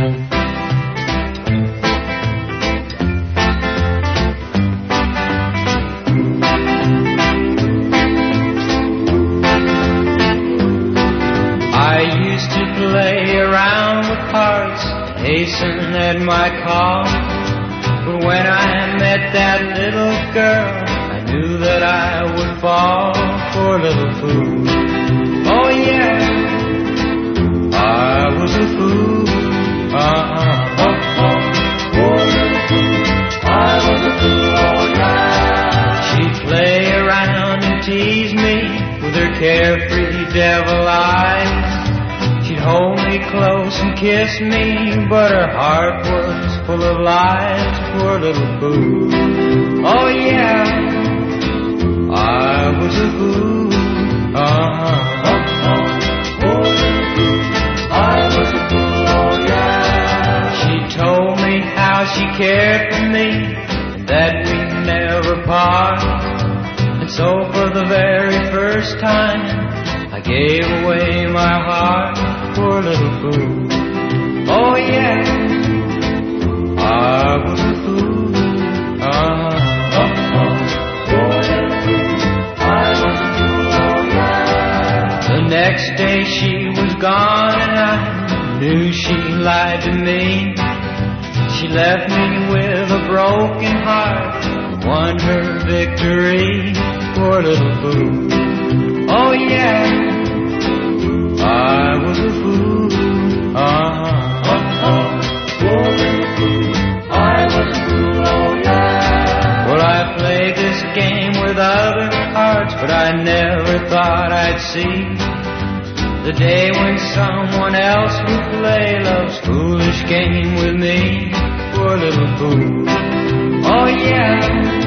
Play around with hearts, hasten at my call. But when I met that little girl, I knew that I would fall for a little fool. Oh yeah, I was a fool. I was a fool, oh yeah. She'd play around and tease me with her carefree devil eyes. She'd hold me close and kiss me, but her heart was full of lies. Poor little fool. Oh yeah, I was a fool. Poor little fool. I was a fool. Oh yeah. She told me how she cared for me, and that we'd never part. And so for the very first time, I gave away my heart. Poor little fool. Oh yeah, I was a fool. Poor little fool. I was a fool. Oh yeah. The next day she was gone and I knew she lied to me. She left me with a broken heart, won her victory. Poor little fool. Oh yeah, I was a fool. Poor little fool. I was a fool, oh yeah. Well, I played this game with other hearts, but I never thought I'd see the day when someone else would play love's foolish game with me. Poor little fool. Oh yeah,